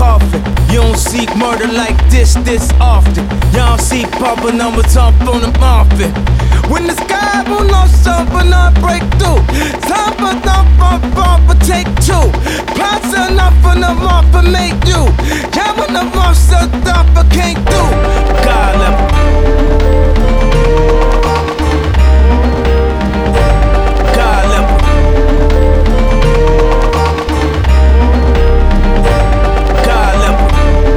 coffin. You don't seek murder like this often. Y'all see proper numbers up on the muffin. When the sky will not something I break through. Time for but take two. Plots enough for the month to make you. Yeah, when the monster stuff I can't do. God level. God level. God level.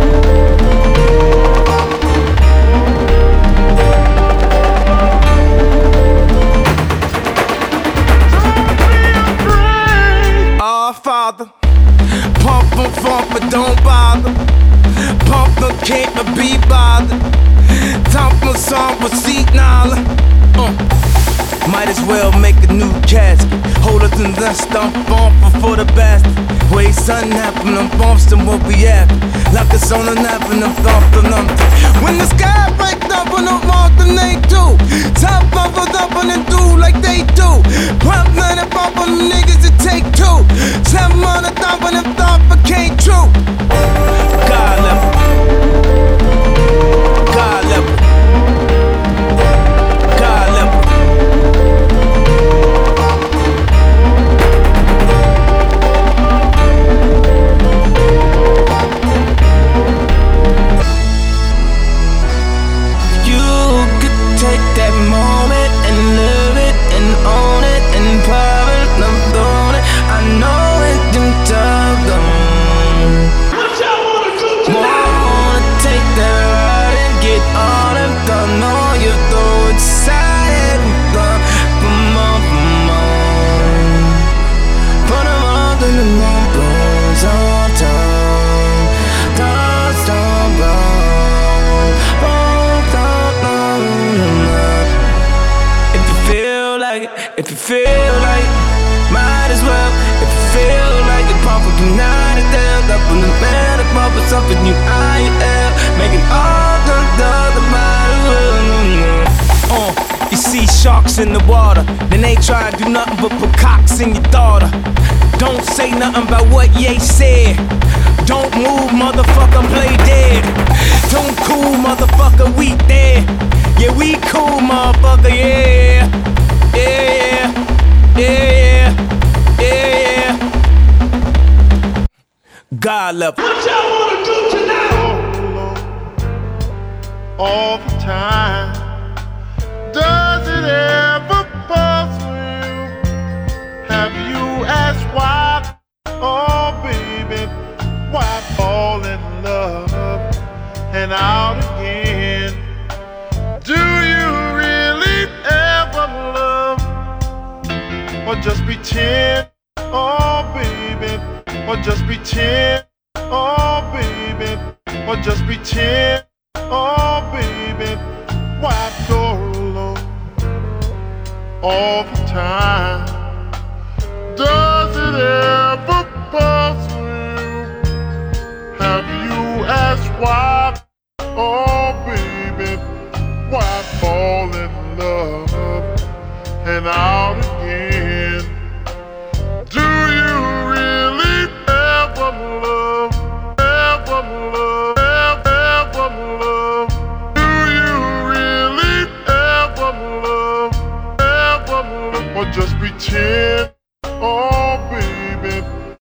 Our Father, pump and fump, but don't bother. Pump the can't be bothered. Top my song for seat nala. Might as well make a new casket. Hold us in the stump bump for the bastard. Way sun happen, them bumps, then what we after. Like it's on a nap and them thump and them. When the sky breaks up on the month, then they do. Top bumpers up and then do like they do. Pump none and bump them niggas to take two. 7 on the top and them thump became true. God level. God level. God level. Take that moment and live it and own it and private love on it. I know it can tell them. What y'all wanna do tonight? Wanna take that ride and get on it. Don't know you throw it side. Come on. Put them all in the numbers on time. Don't go. If you feel like it, might as well. If you feel like it, pump up united there. Up in the man, pump us up in you, I-L. Making all the might as well. You see sharks in the water, then they try to do nothing but put cocks in your daughter. Don't say nothing about what Ye said. Don't move, motherfucker, play dead. Don't cool, motherfucker, we dead. Yeah, we cool, motherfucker, yeah. Yeah. God level. What y'all wanna do tonight? All the time. Does it ever puzzle you? Have you asked why? Oh, baby, why fall in love and out again? Do you really ever love? Or just pretend, oh baby, or just pretend, oh baby, or just pretend, oh baby, why go alone all the time? Does it ever puzzle you? Have you asked why, oh baby, why fall in love and out again? Do you really ever love? Do you really ever love? Or just pretend?